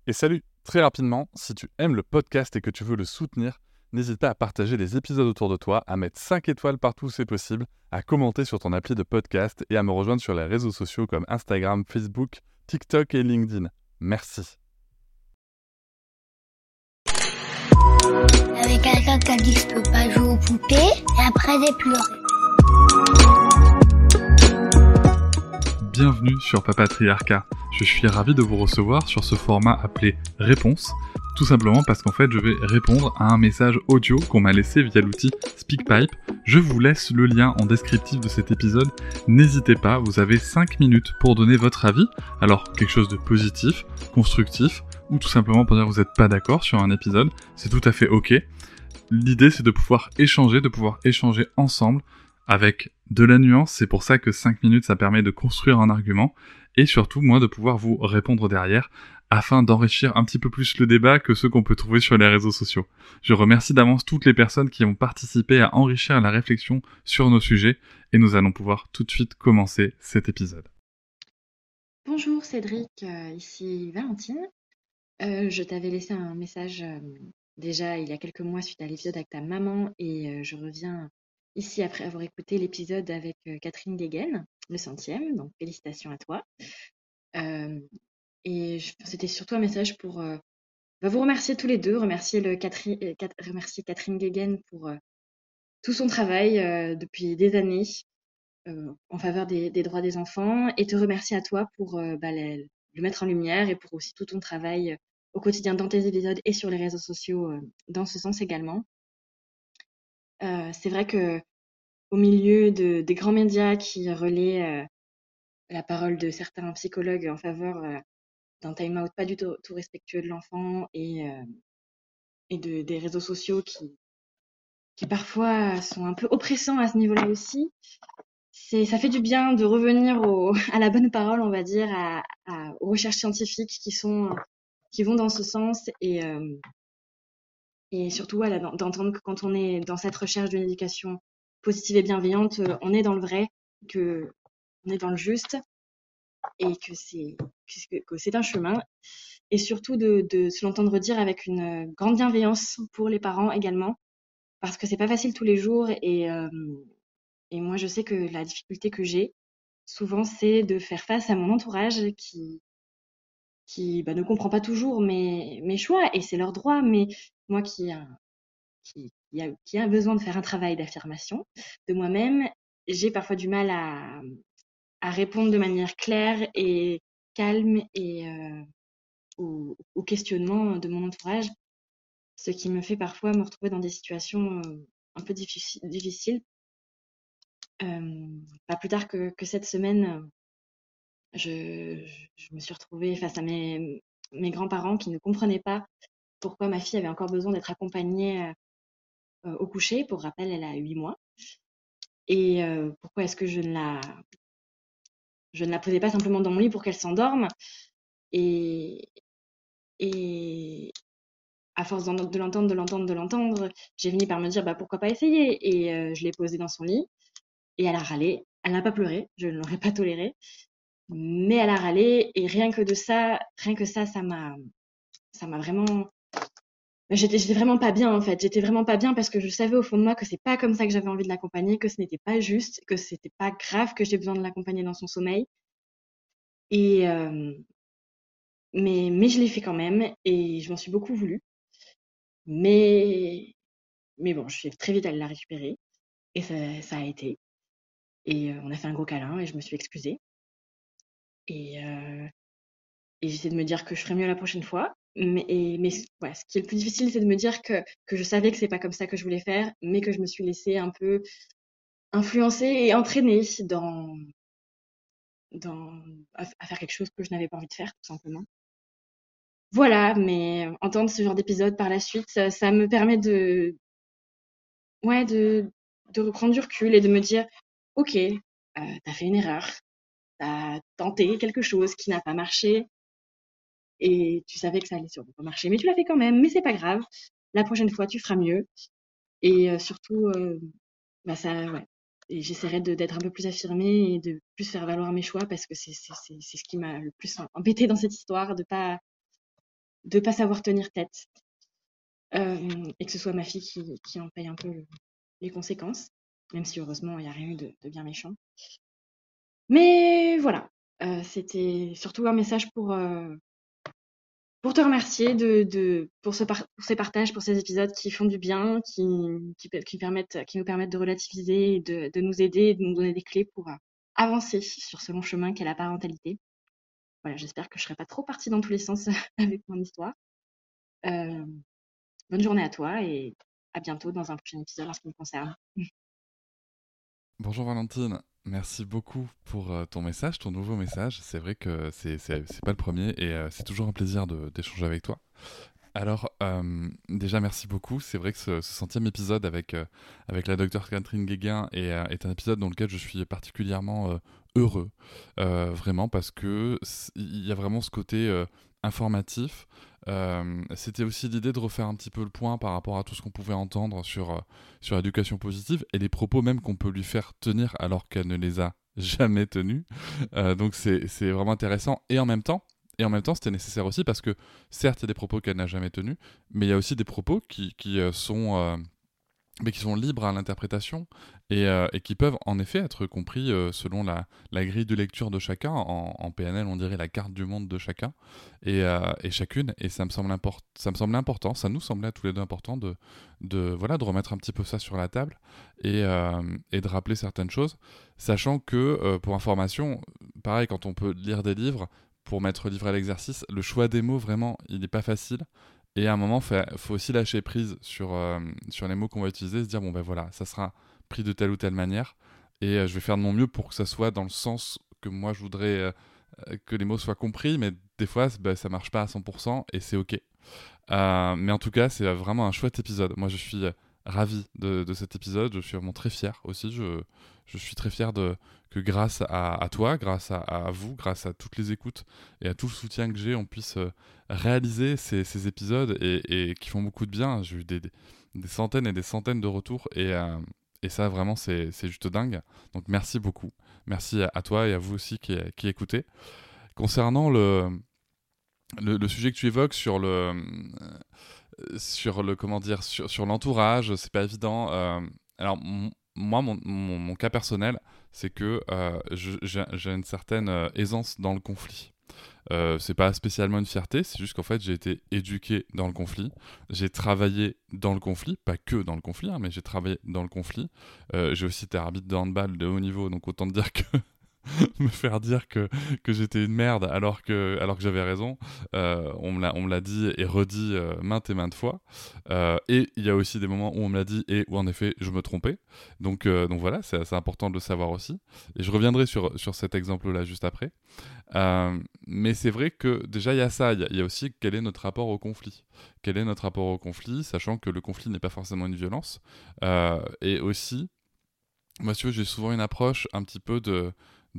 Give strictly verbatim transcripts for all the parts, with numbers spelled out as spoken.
Et salut, très rapidement, si tu aimes le podcast et que tu veux le soutenir, n'hésite pas à partager les épisodes autour de toi, à mettre cinq étoiles partout où c'est possible, à commenter sur ton appli de podcast et à me rejoindre sur les réseaux sociaux comme Instagram, Facebook, TikTok et LinkedIn. Merci. Avec quelqu'un qui a dit que je peux pas jouer aux poupées, et après j'ai pleuré. Bienvenue sur Papatriarcat. Je suis ravi de vous recevoir sur ce format appelé Réponse, tout simplement parce qu'en fait je vais répondre à un message audio qu'on m'a laissé via l'outil SpeakPipe. Je vous laisse le lien en descriptif de cet épisode. N'hésitez pas, vous avez cinq minutes pour donner votre avis. Alors quelque chose de positif, constructif, ou tout simplement pour dire que vous n'êtes pas d'accord sur un épisode, c'est tout à fait ok. L'idée c'est de pouvoir échanger, de pouvoir échanger ensemble avec de la nuance, c'est pour ça que cinq minutes ça permet de construire un argument, et surtout moi de pouvoir vous répondre derrière, afin d'enrichir un petit peu plus le débat que ceux qu'on peut trouver sur les réseaux sociaux. Je remercie d'avance toutes les personnes qui ont participé à enrichir la réflexion sur nos sujets, et nous allons pouvoir tout de suite commencer cet épisode. Bonjour Cédric, euh, ici Valentine. Euh, je t'avais laissé un message euh, déjà il y a quelques mois suite à l'épisode avec ta maman et euh, je reviens ici après avoir écouté l'épisode avec euh, Catherine Guéguen, le centième, donc félicitations à toi. Euh, et je- c'était surtout un message pour euh, bah, vous remercier tous les deux, remercier, le Catherine, euh, Cat- remercier Catherine Guéguen pour euh, tout son travail euh, depuis des années euh, en faveur des, des droits des enfants et te remercier à toi pour euh, bah, le, le mettre en lumière et pour aussi tout ton travail euh, au quotidien dans tes épisodes et sur les réseaux sociaux euh, dans ce sens également. Euh, c'est vrai que au milieu de, des grands médias qui relaient euh, la parole de certains psychologues en faveur euh, d'un time-out pas du tout, tout respectueux de l'enfant et, euh, et de, des réseaux sociaux qui, qui parfois sont un peu oppressants à ce niveau-là aussi, c'est, ça fait du bien de revenir au, à la bonne parole, on va dire, à, à, aux recherches scientifiques qui sont, qui vont dans ce sens et, euh, et surtout voilà, d'entendre que quand on est dans cette recherche d'une éducation positive et bienveillante, on est dans le vrai, que on est dans le juste et que c'est, que, que c'est un chemin et surtout de, de se l'entendre dire avec une grande bienveillance pour les parents également parce que c'est pas facile tous les jours et, euh, et moi je sais que la difficulté que j'ai souvent, c'est de faire face à mon entourage qui, qui bah, ne comprend pas toujours mes, mes choix, et c'est leur droit, mais moi qui, a, qui, qui, a, qui a besoin de faire un travail d'affirmation de moi-même, j'ai parfois du mal à, à répondre de manière claire et calme et euh, aux, aux questionnements de mon entourage, ce qui me fait parfois me retrouver dans des situations euh, un peu difficiles. difficiles. Euh, pas plus tard que, que cette semaine, je, je me suis retrouvée face à mes, mes grands-parents qui ne comprenaient pas pourquoi ma fille avait encore besoin d'être accompagnée euh, au coucher. Pour rappel, elle a huit mois. Et euh, pourquoi est-ce que je ne la, je ne la posais pas simplement dans mon lit pour qu'elle s'endorme. Et, et à force de l'entendre, de l'entendre, de l'entendre, j'ai fini par me dire bah, pourquoi pas essayer. Et euh, je l'ai posée dans son lit et elle a râlé. Elle n'a pas pleuré, je ne l'aurais pas toléré. Mais elle a râlé et rien que de ça, rien que ça, ça m'a, ça m'a vraiment, j'étais, j'étais vraiment pas bien en fait. J'étais vraiment pas bien parce que je savais au fond de moi que c'est pas comme ça que j'avais envie de l'accompagner, que ce n'était pas juste, que c'était pas grave, que j'ai besoin de l'accompagner dans son sommeil. Et euh, mais mais je l'ai fait quand même et je m'en suis beaucoup voulu. Mais mais bon, je suis très vite allée la récupérer et ça, ça a été. Et euh, on a fait un gros câlin et je me suis excusée. Et euh, et j'essaie de me dire que je ferai mieux la prochaine fois. Mais, et, mais ouais, ce qui est le plus difficile, c'est de me dire que, que je savais que c'est pas comme ça que je voulais faire, mais que je me suis laissée un peu influencer et entraîner dans, dans, à, à faire quelque chose que je n'avais pas envie de faire, tout simplement. Voilà, mais entendre ce genre d'épisode par la suite, ça, ça me permet de, ouais, de, de reprendre du recul et de me dire, ok, euh, t'as fait une erreur, t'as tenté quelque chose qui n'a pas marché, et tu savais que ça allait sûrement pas marcher, mais tu l'as fait quand même, mais c'est pas grave. La prochaine fois, tu feras mieux. Et euh, surtout, euh, bah ça, ouais. Et j'essaierai de, d'être un peu plus affirmée et de plus faire valoir mes choix parce que c'est, c'est, c'est, c'est ce qui m'a le plus embêté dans cette histoire, de pas, de pas savoir tenir tête, euh, et que ce soit ma fille qui, qui en paye un peu le- les conséquences, même si heureusement il n'y a rien eu de, de bien méchant. Mais voilà, euh, c'était surtout un message pour, euh, pour te remercier de, de, pour, ce par- pour ces partages, pour ces épisodes qui font du bien, qui, qui, qui permettent, qui nous permettent de relativiser, et de, de nous aider, et de nous donner des clés pour euh, avancer sur ce long chemin qu'est la parentalité. Voilà, j'espère que je ne serai pas trop partie dans tous les sens avec mon histoire. Euh, bonne journée à toi et à bientôt dans un prochain épisode en ce qui me concerne. Bonjour Valentine, merci beaucoup pour euh, ton message, ton nouveau message. C'est vrai que c'est, c'est, c'est pas le premier et euh, c'est toujours un plaisir de, d'échanger avec toi. Alors, euh, déjà, merci beaucoup. C'est vrai que ce, ce centième épisode avec, euh, avec la docteure Catherine Guéguin est, euh, est un épisode dans lequel je suis particulièrement euh, heureux. Euh, vraiment, parce que il y a vraiment ce côté euh, informatif. Euh, c'était aussi l'idée de refaire un petit peu le point par rapport à tout ce qu'on pouvait entendre sur, euh, sur l'éducation positive et les propos même qu'on peut lui faire tenir alors qu'elle ne les a jamais tenus. Euh, donc, c'est, c'est vraiment intéressant. Et en même temps, et en même temps, c'était nécessaire aussi parce que, certes, il y a des propos qu'elle n'a jamais tenus, mais il y a aussi des propos qui, qui, euh, sont, euh, mais qui sont libres à l'interprétation et, euh, et qui peuvent en effet être compris euh, selon la, la grille de lecture de chacun. En, en P N L, on dirait la carte du monde de chacun et, euh, et chacune. Et ça me semble import- ça me semble important, ça nous semblait tous les deux important de, de, voilà, de remettre un petit peu ça sur la table et, euh, et de rappeler certaines choses, sachant que, euh, pour information, pareil, quand on peut lire des livres, pour mettre livre à l'exercice, le choix des mots, vraiment, il n'est pas facile. Et à un moment, il faut aussi lâcher prise sur, euh, sur les mots qu'on va utiliser, se dire, bon ben voilà, ça sera pris de telle ou telle manière, et euh, je vais faire de mon mieux pour que ça soit dans le sens que moi je voudrais euh, que les mots soient compris, mais des fois, ben, ça marche pas à cent pour cent, et c'est ok. Euh, mais en tout cas, c'est vraiment un chouette épisode. Moi, je suis ravi de, de cet épisode. Je suis vraiment très fier aussi. Je, je suis très fier de, que grâce à, à toi, grâce à, à vous, grâce à toutes les écoutes et à tout le soutien que j'ai, on puisse euh, réaliser ces, ces épisodes et, et qui font beaucoup de bien. J'ai eu des, des, des centaines et des centaines de retours et, euh, et ça, vraiment, c'est, c'est juste dingue. Donc, merci beaucoup. Merci à, à toi et à vous aussi qui, qui écoutez. Concernant le, le, le sujet que tu évoques sur le, euh, sur le comment dire, sur, sur l'entourage, c'est pas évident. Euh, alors m- moi, mon, mon, mon cas personnel, c'est que euh, je- j'ai j'ai une certaine euh, aisance dans le conflit. Euh, c'est pas spécialement une fierté, c'est juste qu'en fait j'ai été éduqué dans le conflit, j'ai travaillé dans le conflit, pas que dans le conflit, hein, mais j'ai travaillé dans le conflit. Euh, j'ai aussi été arbitre de handball de haut niveau, donc autant dire que me faire dire que, que j'étais une merde alors que, alors que j'avais raison. Euh, on me l'a, on me l'a dit et redit euh, maintes et maintes fois. Euh, et il y a aussi des moments où on me l'a dit et où en effet je me trompais. Donc, euh, donc voilà, c'est, c'est important de le savoir aussi. Et je reviendrai sur, sur cet exemple-là juste après. Euh, mais c'est vrai que déjà il y a ça, il y, y a aussi quel est notre rapport au conflit. Quel est notre rapport au conflit, sachant que le conflit n'est pas forcément une violence. Euh, et aussi, moi, si tu veux, j'ai souvent une approche un petit peu de,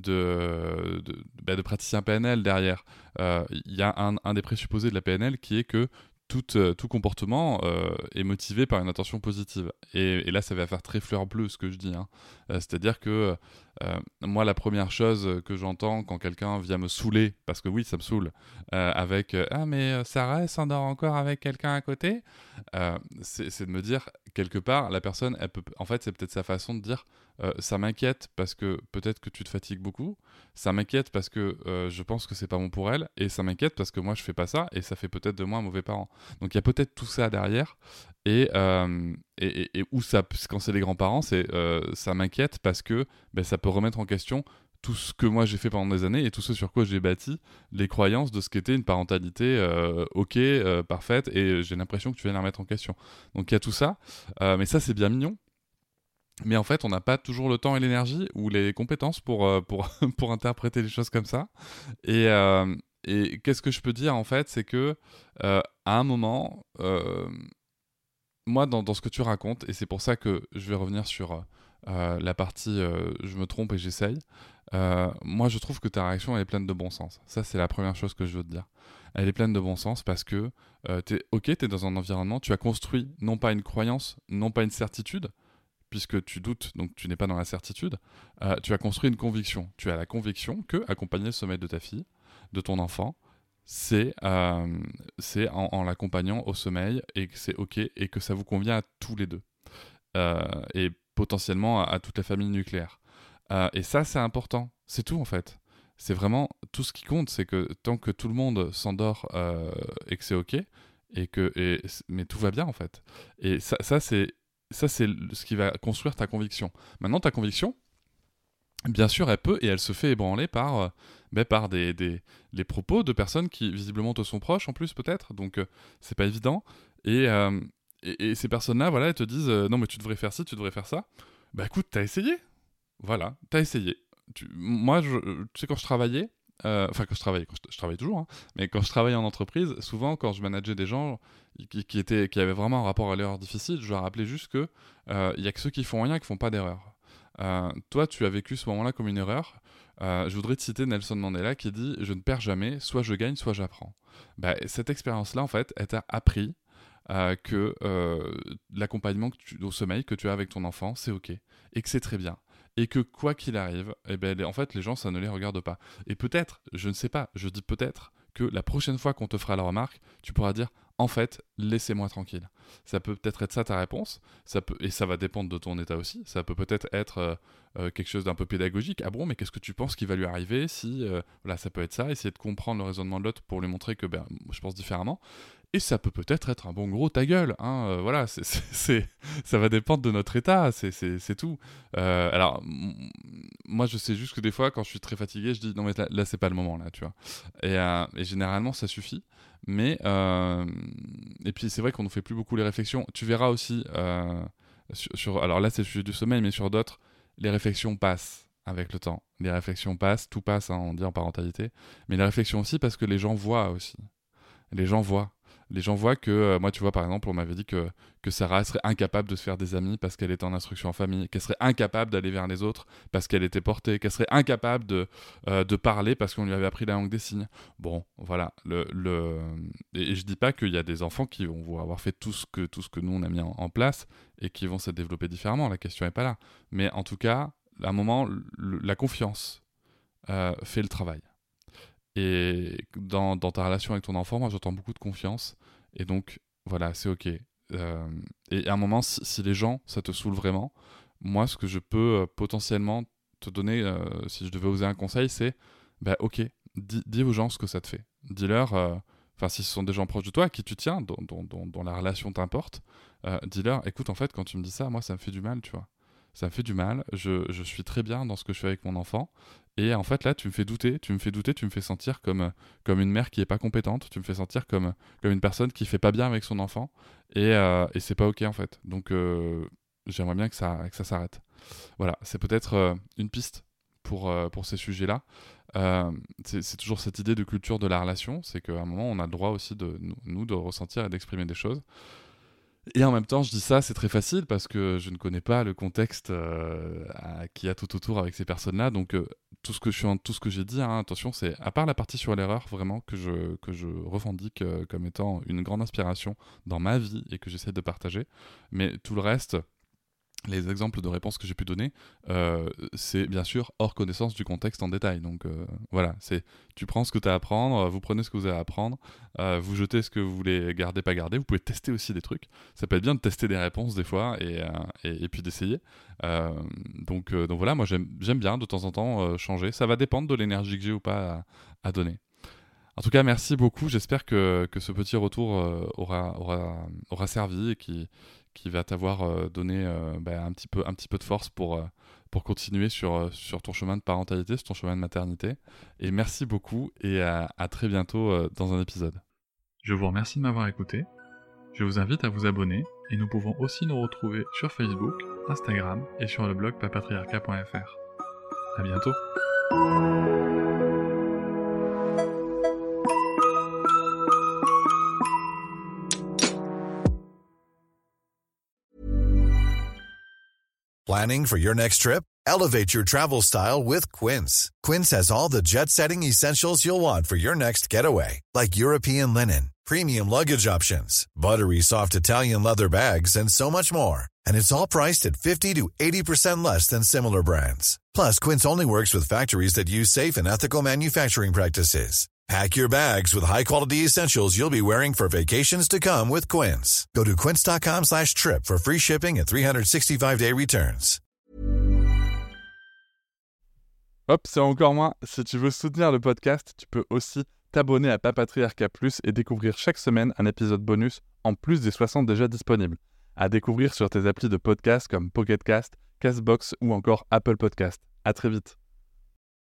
de, de, bah, de praticien P N L derrière. Il euh, y a un, un des présupposés de la P N L qui est que tout, euh, tout comportement euh, est motivé par une intention positive. Et, et là, ça va faire très fleur bleue ce que je dis. Hein. Euh, c'est-à-dire que euh, moi, la première chose que j'entends quand quelqu'un vient me saouler, parce que oui, ça me saoule, euh, avec euh, Ah, mais Sarah, elle s'endort encore avec quelqu'un à côté, euh, c'est, c'est de me dire, quelque part, la personne, elle peut, en fait, c'est peut-être sa façon de dire euh, ça m'inquiète parce que peut-être que tu te fatigues beaucoup, ça m'inquiète parce que euh, je pense que c'est pas bon pour elle, et ça m'inquiète parce que moi je fais pas ça, et ça fait peut-être de moi un mauvais parent. Donc il y a peut-être tout ça derrière, et, euh, et, et, et où ça, quand c'est les grands-parents, c'est euh, ça m'inquiète parce que ben, ça peut remettre en question tout ce que moi j'ai fait pendant des années et tout ce sur quoi j'ai bâti les croyances de ce qu'était une parentalité euh, ok, euh, parfaite, et j'ai l'impression que tu viens de la remettre en question. Donc il y a tout ça, euh, mais ça c'est bien mignon. Mais en fait, on n'a pas toujours le temps et l'énergie ou les compétences pour, euh, pour, pour interpréter les choses comme ça. Et, euh, et qu'est-ce que je peux dire en fait, c'est que euh, à un moment, euh, moi, dans, dans ce que tu racontes, et c'est pour ça que je vais revenir sur euh, la partie euh, je me trompe et j'essaye, euh, moi je trouve que ta réaction elle est pleine de bon sens. Ça, c'est la première chose que je veux te dire. Elle est pleine de bon sens parce que, euh, t'es, ok, tu es dans un environnement, tu as construit non pas une croyance, non pas une certitude, puisque tu doutes, donc tu n'es pas dans la certitude, euh, tu as construit une conviction. Tu as la conviction que accompagner le sommeil de ta fille, de ton enfant, c'est, euh, c'est en, en l'accompagnant au sommeil et que c'est OK et que ça vous convient à tous les deux. Euh, et potentiellement à, à toute la famille nucléaire. Euh, et ça, c'est important. C'est tout, en fait. C'est vraiment tout ce qui compte, c'est que tant que tout le monde s'endort euh, et que c'est OK, et que, et, mais tout va bien, en fait. Et ça, ça, c'est, ça, c'est ce qui va construire ta conviction. Maintenant, ta conviction, bien sûr, elle peut et elle se fait ébranler par, euh, ben, par des, des, les propos de personnes qui, visiblement, te sont proches, en plus, peut-être. Donc, euh, c'est pas évident. Et... Euh, Et, et ces personnes-là, voilà, elles te disent euh, non, mais tu devrais faire ci, tu devrais faire ça. Bah écoute, t'as essayé. Voilà, t'as essayé. Tu... Moi, je... tu sais, quand je travaillais, euh... enfin, quand je travaillais, quand je... je travaille toujours, hein, mais quand je travaillais en entreprise, souvent, quand je manageais des gens qui, qui, étaient... qui avaient vraiment un rapport à l'erreur difficile, je leur rappelais juste que il euh, y a que ceux qui font rien qui font pas d'erreur. Euh, toi, tu as vécu ce moment-là comme une erreur. Euh, je voudrais te citer Nelson Mandela qui dit « Je ne perds jamais, soit je gagne, soit j'apprends ». Bah, cette expérience-là, en fait, elle t'a appris Euh, que euh, l'accompagnement que tu, au sommeil que tu as avec ton enfant, c'est OK, et que c'est très bien. Et que quoi qu'il arrive, eh ben, les, en fait, les gens, ça ne les regarde pas. Et peut-être, je ne sais pas, je dis peut-être, que la prochaine fois qu'on te fera la remarque, tu pourras dire « En fait, laissez-moi tranquille ». Ça peut peut-être être ça ta réponse, ça peut, et ça va dépendre de ton état aussi. Ça peut peut-être être euh, euh, quelque chose d'un peu pédagogique. Ah bon, mais qu'est-ce que tu penses qui va lui arriver si... Euh, voilà, ça peut être ça, essayer de comprendre le raisonnement de l'autre pour lui montrer que ben, je pense différemment. Et ça peut peut-être être un bon gros ta gueule, hein, euh, voilà, c'est, c'est, c'est, ça va dépendre de notre état, c'est, c'est, c'est tout. Euh, alors, m- moi je sais juste que des fois, quand je suis très fatigué, je dis non mais là, là c'est pas le moment, là, tu vois. Et, euh, et généralement ça suffit, mais... Euh, et puis c'est vrai qu'on ne fait plus beaucoup les réflexions. Tu verras aussi, euh, sur, sur, alors là c'est le sujet du sommeil, mais sur d'autres, les réflexions passent avec le temps. Les réflexions passent, tout passe, hein, on dit en parentalité, mais les réflexions aussi parce que les gens voient aussi. Les gens voient. Les gens voient que, euh, moi tu vois par exemple, on m'avait dit que, que Sarah serait incapable de se faire des amis parce qu'elle était en instruction en famille, qu'elle serait incapable d'aller vers les autres parce qu'elle était portée, qu'elle serait incapable de, euh, de parler parce qu'on lui avait appris la langue des signes. Bon, voilà. Le, le... Et, et je dis pas qu'il y a des enfants qui vont avoir fait tout ce que, tout ce que nous on a mis en, en place et qui vont se développer différemment, la question n'est pas là. Mais en tout cas, à un moment, le, la confiance euh, fait le travail. Et dans, dans ta relation avec ton enfant, moi j'entends beaucoup de confiance. Et donc, voilà, c'est OK. Euh, et à un moment, si, si les gens, ça te saoule vraiment, moi ce que je peux euh, potentiellement te donner, euh, si je devais oser un conseil, c'est bah, OK, dis, dis aux gens ce que ça te fait. Dis-leur, enfin, euh, si ce sont des gens proches de toi, à qui tu tiens, dont, dont, dont, dont la relation t'importe, euh, dis-leur, écoute, en fait, quand tu me dis ça, moi ça me fait du mal, tu vois. Ça me fait du mal, je, je suis très bien dans ce que je fais avec mon enfant. Et en fait, là, tu me fais douter, tu me fais douter, tu me fais sentir comme, comme une mère qui est pas compétente, tu me fais sentir comme, comme une personne qui fait pas bien avec son enfant, et, euh, et c'est pas OK en fait. Donc, euh, j'aimerais bien que ça, que ça s'arrête. Voilà, c'est peut-être euh, une piste pour, euh, pour ces sujets-là. Euh, c'est, c'est toujours cette idée de culture de la relation, c'est qu'à un moment, on a le droit aussi, de nous, nous de ressentir et d'exprimer des choses. Et en même temps, je dis ça, c'est très facile parce que je ne connais pas le contexte euh, qu'il y a tout autour avec ces personnes-là. Donc, euh, tout ce que je suis en, tout ce que j'ai dit, hein, attention, c'est à part la partie sur l'erreur, vraiment que je que je revendique euh, comme étant une grande inspiration dans ma vie et que j'essaie de partager. Mais tout le reste, les exemples de réponses que j'ai pu donner, euh, c'est bien sûr hors connaissance du contexte en détail. Donc euh, voilà, c'est tu prends ce que tu as à apprendre, vous prenez ce que vous avez à apprendre, euh, vous jetez ce que vous voulez garder, pas garder. Vous pouvez tester aussi des trucs. Ça peut être bien de tester des réponses des fois et, euh, et, et puis d'essayer. Euh, donc, euh, donc voilà, moi j'aime, j'aime bien de temps en temps euh, changer. Ça va dépendre de l'énergie que j'ai ou pas à, à donner. En tout cas, merci beaucoup. J'espère que, que ce petit retour euh, aura, aura, aura servi et qui, qui va t'avoir euh, donné euh, bah, un, petit peu, un petit peu de force pour, euh, pour continuer sur, sur ton chemin de parentalité, sur ton chemin de maternité. Et merci beaucoup et à, à très bientôt euh, dans un épisode. Je vous remercie de m'avoir écouté. Je vous invite à vous abonner et nous pouvons aussi nous retrouver sur Facebook, Instagram et sur le blog papatriarcat point f r. À bientôt. Planning for your next trip? Elevate your travel style with Quince. Quince has all the jet-setting essentials you'll want for your next getaway, like European linen, premium luggage options, buttery soft Italian leather bags, and so much more. And it's all priced at fifty to eighty percent less than similar brands. Plus, Quince only works with factories that use safe and ethical manufacturing practices. Pack your bags with high-quality essentials you'll be wearing for vacations to come with Quince. Go to quince.com slash trip for free shipping and three sixty-five day returns. Hop, c'est encore moins. Si tu veux soutenir le podcast, tu peux aussi t'abonner à Papatriarcat Plus et découvrir chaque semaine un épisode bonus en plus des soixante déjà disponibles. À découvrir sur tes applis de podcast comme Pocket Cast, Castbox ou encore Apple Podcast. À très vite.